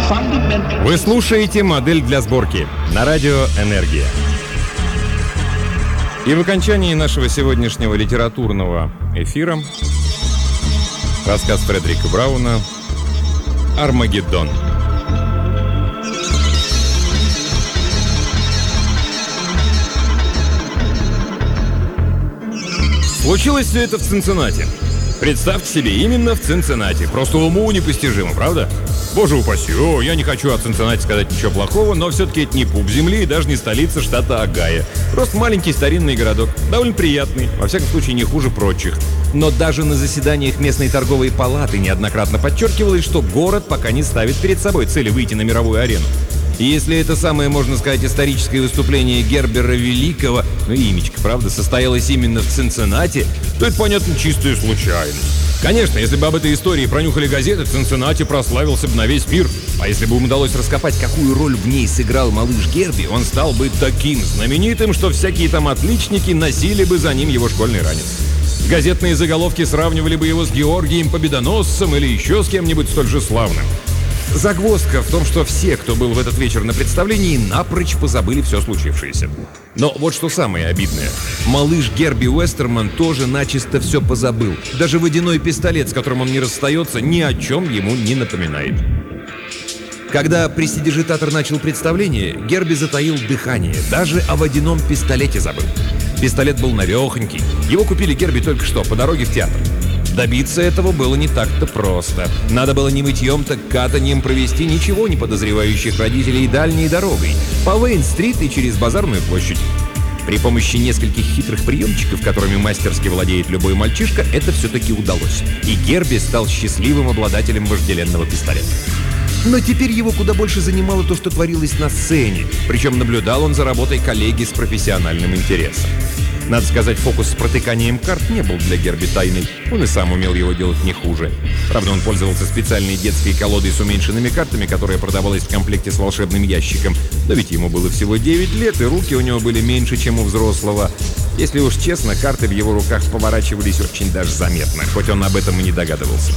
Вы слушаете «Модель для сборки» на радио «Энергия». И в окончании нашего сегодняшнего литературного эфира рассказ Фредерика Брауна «Армагеддон». Случилось все это в Цинциннати. Представьте себе, именно в Цинциннати. Просто уму непостижимо, правда? Боже упаси, я не хочу о Цинциннати сказать ничего плохого, но все-таки это не пуп земли и даже не столица штата Огайо. Просто маленький старинный городок. Довольно приятный, во всяком случае не хуже прочих. Но даже на заседаниях местной торговой палаты неоднократно подчеркивалось, что город пока не ставит перед собой цели выйти на мировую арену. И если это самое, можно сказать, историческое выступление Гербера Великого, имечко, правда, состоялось именно в Цинциннати, то это, понятно, чистая случайность. Конечно, если бы об этой истории пронюхали газеты, Цинциннати прославился бы на весь мир. А если бы им удалось раскопать, какую роль в ней сыграл малыш Герби, он стал бы таким знаменитым, что всякие там отличники носили бы за ним его школьный ранец. Газетные заголовки сравнивали бы его с Георгием Победоносцем или еще с кем-нибудь столь же славным. Загвоздка в том, что все, кто был в этот вечер на представлении, напрочь позабыли все случившееся. Но вот что самое обидное. Малыш Герби Уэстерман тоже начисто все позабыл. Даже водяной пистолет, с которым он не расстается, ни о чем ему не напоминает. Когда престидижитатор начал представление, Герби затаил дыхание. Даже о водяном пистолете забыл. Пистолет был навехонький. Его купили Герби только что, по дороге в театр. Добиться этого было не так-то просто. Надо было не мытьем, так катанием провести ничего не подозревающих родителей дальней дорогой, по Уэйн-стрит и через Базарную площадь. При помощи нескольких хитрых приемчиков, которыми мастерски владеет любой мальчишка, это все-таки удалось. И Герби стал счастливым обладателем вожделенного пистолета. Но теперь его куда больше занимало то, что творилось на сцене. Причем наблюдал он за работой коллеги с профессиональным интересом. Надо сказать, фокус с протыканием карт не был для Герби тайной. Он и сам умел его делать не хуже. Правда, он пользовался специальной детской колодой с уменьшенными картами, которая продавалась в комплекте с волшебным ящиком. Но ведь ему было всего 9 лет, и руки у него были меньше, чем у взрослого. Если уж честно, карты в его руках поворачивались очень даже заметно, хоть он об этом и не догадывался.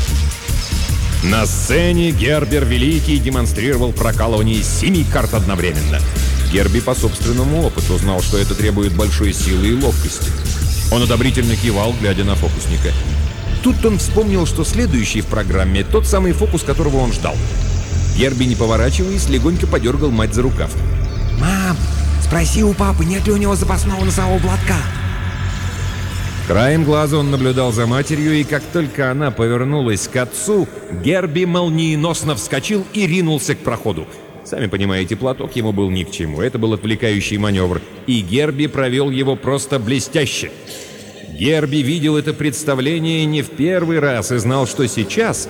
На сцене Гербер Великий демонстрировал прокалывание 7 карт одновременно. Герби по собственному опыту знал, что это требует большой силы и ловкости. Он одобрительно кивал, глядя на фокусника. Тут он вспомнил, что следующий в программе — тот самый фокус, которого он ждал. Герби, не поворачиваясь, легонько подергал мать за рукав. «Мам, спроси у папы, нет ли у него запасного носового платка?» Краем глаза он наблюдал за матерью, и как только она повернулась к отцу, Герби молниеносно вскочил и ринулся к проходу. Сами понимаете, платок ему был ни к чему. Это был отвлекающий маневр. И Герби провел его просто блестяще. Герби видел это представление не в первый раз и знал, что сейчас...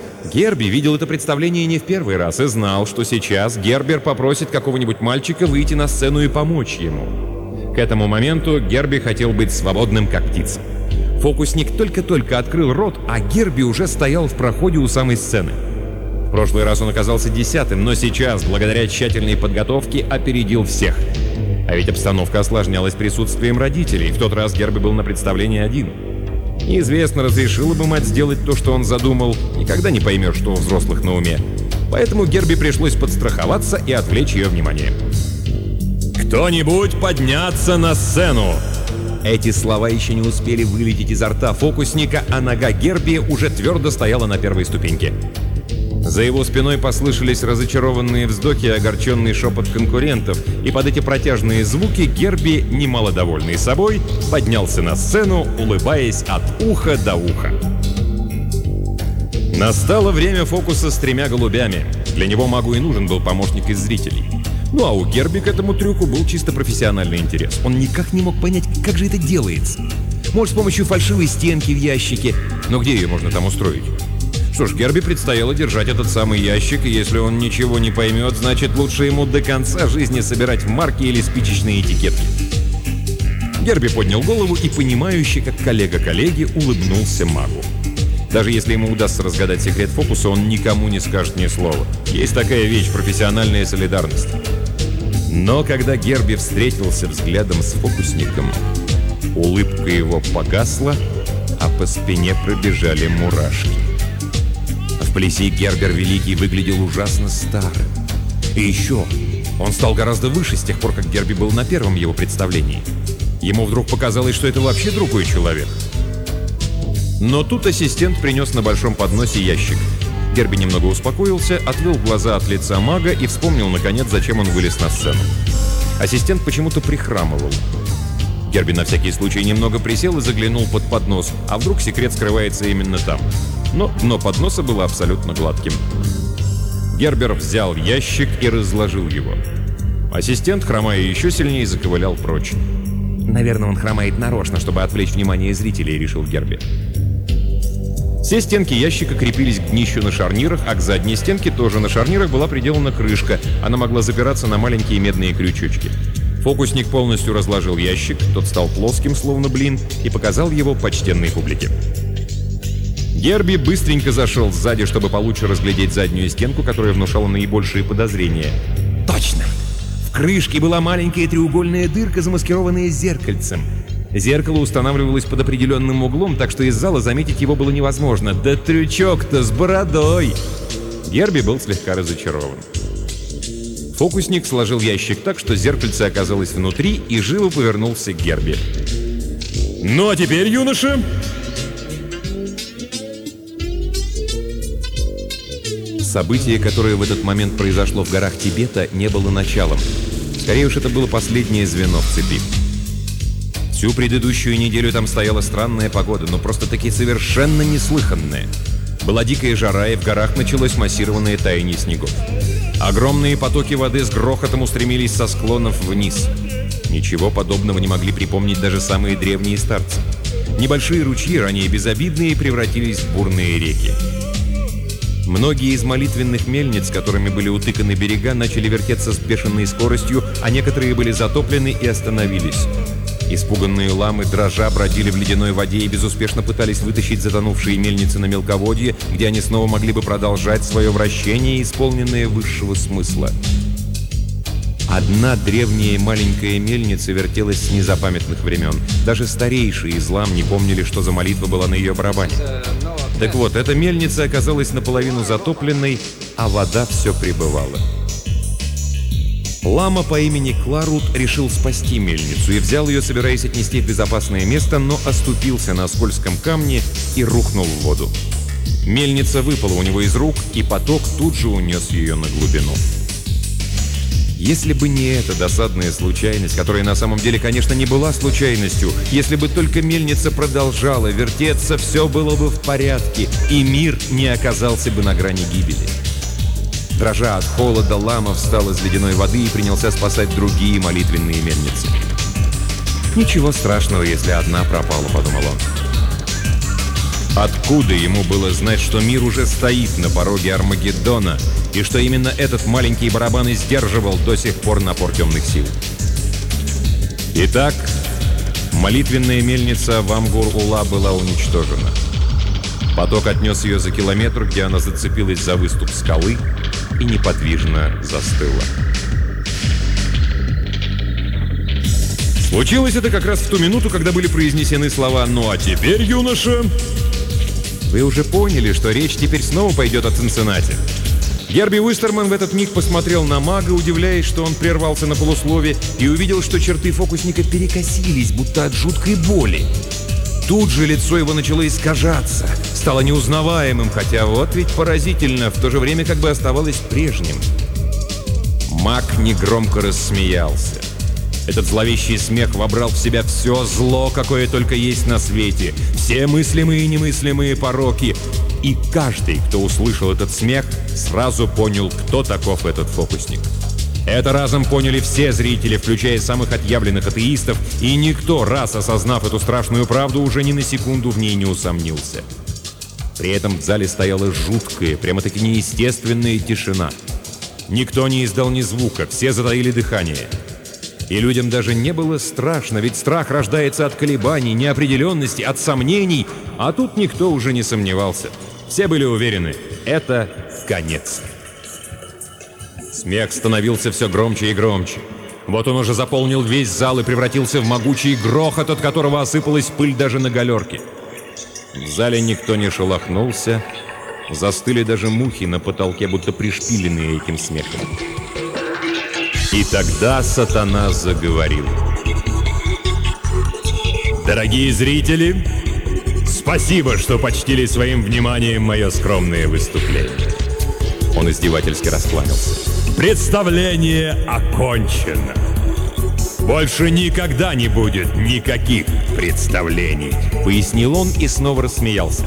Гербер попросит какого-нибудь мальчика выйти на сцену и помочь ему. К этому моменту Герби хотел быть свободным, как птица. Фокусник только-только открыл рот, а Герби уже стоял в проходе у самой сцены. В прошлый раз он оказался 10-м, но сейчас, благодаря тщательной подготовке, опередил всех. А ведь обстановка осложнялась присутствием родителей. В тот раз Герби был на представлении один. Неизвестно, разрешила бы мать сделать то, что он задумал. Никогда не поймешь, что у взрослых на уме. Поэтому Герби пришлось подстраховаться и отвлечь ее внимание. «Кто-нибудь подняться на сцену!» Эти слова еще не успели вылететь изо рта фокусника, а нога Герби уже твердо стояла на первой ступеньке. За его спиной послышались разочарованные вздохи и огорченный шепот конкурентов, и под эти протяжные звуки Герби, немало довольный собой, поднялся на сцену, улыбаясь от уха до уха. Настало время фокуса с 3 голубями. Для него магу и нужен был помощник из зрителей. Ну а у Герби к этому трюку был чисто профессиональный интерес. Он никак не мог понять, как же это делается. Может, с помощью фальшивой стенки в ящике, но где ее можно там устроить? Что ж, Герби предстояло держать этот самый ящик, и если он ничего не поймет, значит, лучше ему до конца жизни собирать марки или спичечные этикетки. Герби поднял голову и, понимающе, как коллега коллеги, улыбнулся магу. Даже если ему удастся разгадать секрет фокуса, он никому не скажет ни слова. Есть такая вещь — профессиональная солидарность. Но когда Герби встретился взглядом с фокусником, улыбка его погасла, а по спине пробежали мурашки. В Плеси Гербер Великий выглядел ужасно старым. И еще, он стал гораздо выше с тех пор, как Герби был на первом его представлении. Ему вдруг показалось, что это вообще другой человек. Но тут ассистент принес на большом подносе ящик. Герби немного успокоился, отвел глаза от лица мага и вспомнил, наконец, зачем он вылез на сцену. Ассистент почему-то прихрамывал. Герби на всякий случай немного присел и заглянул под поднос, а вдруг секрет скрывается именно там. Но дно подноса было абсолютно гладким. Гербер взял ящик и разложил его. Ассистент, хромая еще сильнее, заковылял прочь. Наверное, он хромает нарочно, чтобы отвлечь внимание зрителей, решил Герби. Все стенки ящика крепились к днищу на шарнирах, а к задней стенке тоже на шарнирах была приделана крышка. Она могла запираться на маленькие медные крючочки. Фокусник полностью разложил ящик, тот стал плоским, словно блин, и показал его почтенной публике. Герби быстренько зашел сзади, чтобы получше разглядеть заднюю стенку, которая внушала наибольшие подозрения. Точно! В крышке была маленькая треугольная дырка, замаскированная зеркальцем. Зеркало устанавливалось под определенным углом, так что из зала заметить его было невозможно. Да трючок-то с бородой! Герби был слегка разочарован. Фокусник сложил ящик так, что зеркальце оказалось внутри, и живо повернулся к Герби. «Ну а теперь, юноша...» Событие, которое в этот момент произошло в горах Тибета, не было началом. Скорее уж, это было последнее звено в цепи. Всю предыдущую неделю там стояла странная погода, но просто-таки совершенно неслыханная. Была дикая жара, и в горах началось массированное таяние снегов. Огромные потоки воды с грохотом устремились со склонов вниз. Ничего подобного не могли припомнить даже самые древние старцы. Небольшие ручьи, ранее безобидные, превратились в бурные реки. Многие из молитвенных мельниц, которыми были утыканы берега, начали вертеться с бешеной скоростью, а некоторые были затоплены и остановились. Испуганные ламы дрожа бродили в ледяной воде и безуспешно пытались вытащить затонувшие мельницы на мелководье, где они снова могли бы продолжать свое вращение, исполненное высшего смысла. Одна древняя маленькая мельница вертелась с незапамятных времен. Даже старейшие из лам не помнили, что за молитва была на ее барабане. Так вот, эта мельница оказалась наполовину затопленной, а вода все прибывала. Лама по имени Кларут решил спасти мельницу и взял ее, собираясь отнести в безопасное место, но оступился на скользком камне и рухнул в воду. Мельница выпала у него из рук, и поток тут же унес ее на глубину. Если бы не эта досадная случайность, которая на самом деле, конечно, не была случайностью, если бы только мельница продолжала вертеться, все было бы в порядке, и мир не оказался бы на грани гибели. Дрожа от холода, лама встал из ледяной воды и принялся спасать другие молитвенные мельницы. «Ничего страшного, если одна пропала», — подумал он. Откуда ему было знать, что мир уже стоит на пороге Армагеддона, и что именно этот маленький барабан и сдерживал до сих пор напор темных сил? Итак, молитвенная мельница в Амгур-Ула была уничтожена. Поток отнес ее за километр, где она зацепилась за выступ скалы и неподвижно застыла. Случилось это как раз в ту минуту, когда были произнесены слова «Ну а теперь, юноша...» Вы уже поняли, что речь теперь снова пойдет о Цинциннати. Герби Уистерман в этот миг посмотрел на мага, удивляясь, что он прервался на полуслове, и увидел, что черты фокусника перекосились, будто от жуткой боли. Тут же лицо его начало искажаться, стало неузнаваемым, хотя вот ведь поразительно, в то же время как бы оставалось прежним. Маг негромко рассмеялся. Этот зловещий смех вобрал в себя все зло, какое только есть на свете, все мыслимые и немыслимые пороки. И каждый, кто услышал этот смех, сразу понял, кто таков этот фокусник. Это разом поняли все зрители, включая самых отъявленных атеистов, и никто, раз осознав эту страшную правду, уже ни на секунду в ней не усомнился. При этом в зале стояла жуткая, прямо-таки неестественная тишина. Никто не издал ни звука, все затаили дыхание. И людям даже не было страшно, ведь страх рождается от колебаний, неопределенности, от сомнений, а тут никто уже не сомневался. Все были уверены — это конец. Смех становился все громче и громче. Вот он уже заполнил весь зал и превратился в могучий грохот, от которого осыпалась пыль даже на галерке. В зале никто не шелохнулся, Застыли даже мухи на потолке, будто пришпиленные этим смехом. И тогда сатана заговорил. Дорогие зрители, спасибо, что почтили своим вниманием мое скромное выступление. Он издевательски раскланялся. Представление окончено. Больше никогда не будет никаких представлений, пояснил он и снова рассмеялся.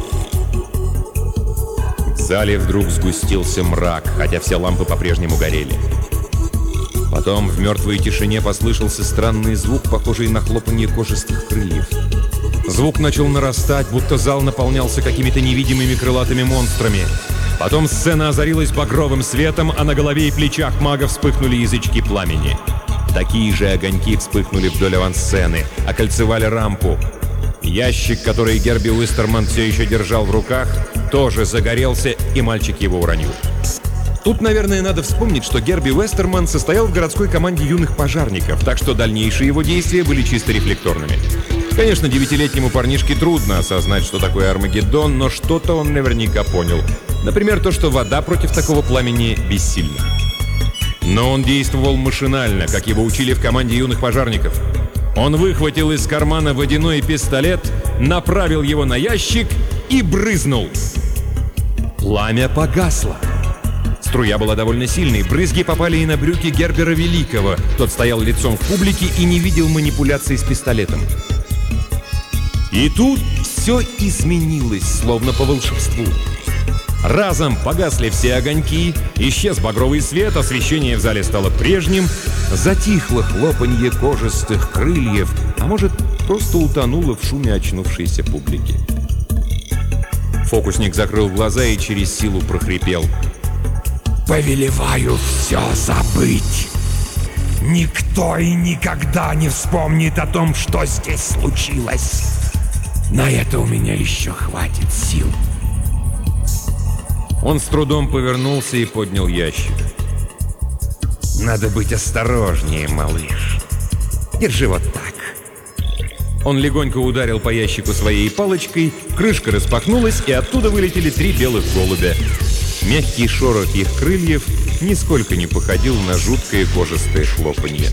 В зале вдруг сгустился мрак, хотя все лампы по-прежнему горели. Потом в мертвой тишине послышался странный звук, похожий на хлопанье кожистых крыльев. Звук начал нарастать, будто зал наполнялся какими-то невидимыми крылатыми монстрами. Потом сцена озарилась багровым светом, а на голове и плечах мага вспыхнули язычки пламени. Такие же огоньки вспыхнули вдоль авансцены, окольцевали рампу. Ящик, который Герби Уэстерман все еще держал в руках, тоже загорелся, и мальчик его уронил. Тут, наверное, надо вспомнить, что Герби Уэстерман состоял в городской команде юных пожарников, так что дальнейшие его действия были чисто рефлекторными. Конечно, 9-летнему парнишке трудно осознать, что такое Армагеддон, но что-то он наверняка понял. Например, то, что вода против такого пламени бессильна. Но он действовал машинально, как его учили в команде юных пожарников. Он выхватил из кармана водяной пистолет, направил его на ящик и брызнул. Пламя погасло. Струя была довольно сильной, брызги попали и на брюки Гербера Великого. Тот стоял лицом к публике и не видел манипуляций с пистолетом. И тут все изменилось, словно по волшебству. Разом погасли все огоньки, исчез багровый свет, освещение в зале стало прежним, затихло хлопанье кожистых крыльев, а может, просто утонуло в шуме очнувшейся публики. Фокусник закрыл глаза и через силу прохрипел: «Повелеваю все забыть. Никто и никогда не вспомнит о том, что здесь случилось. На это у меня еще хватит сил». Он с трудом повернулся и поднял ящик. «Надо быть осторожнее, малыш. Держи вот так». Он легонько ударил по ящику своей палочкой, крышка распахнулась, и оттуда вылетели 3 белых голубя. Мягкий шорох их крыльев нисколько не походил на жуткое кожистое хлопанье.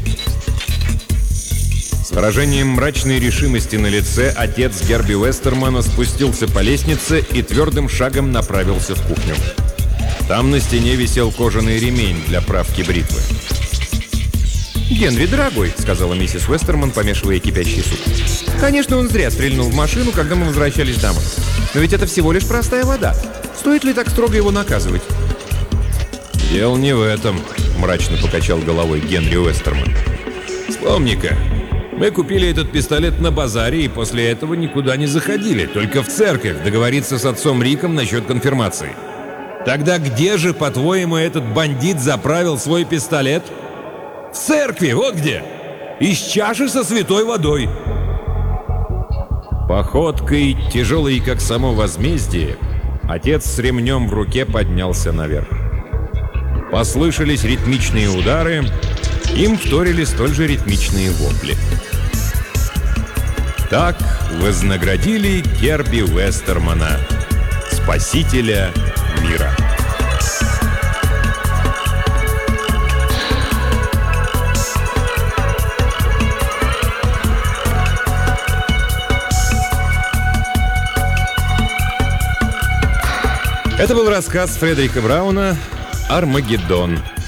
С выражением мрачной решимости на лице отец Герби Уэстермана спустился по лестнице и твердым шагом направился в кухню. Там на стене висел кожаный ремень для правки бритвы. «Генри, дорогой», — сказала миссис Уэстерман, помешивая кипящий суп. «Конечно, он зря стрельнул в машину, когда мы возвращались домой. Но ведь это всего лишь простая вода. Стоит ли так строго его наказывать?» «Дело не в этом», — мрачно покачал головой Генри Уэстерман. «Вспомни-ка, мы купили этот пистолет на базаре и после этого никуда не заходили, только в церковь договориться с отцом Риком насчет конфирмации. Тогда где же, по-твоему, этот бандит заправил свой пистолет? В церкви, вот где! Из чаши со святой водой!» Походкой, тяжелой как само возмездие, отец с ремнем в руке поднялся наверх. Послышались ритмичные удары, им вторили столь же ритмичные вопли. Так вознаградили Герби Уэстермана, спасителя мира. Это был рассказ Фредерика Брауна «Армагеддон».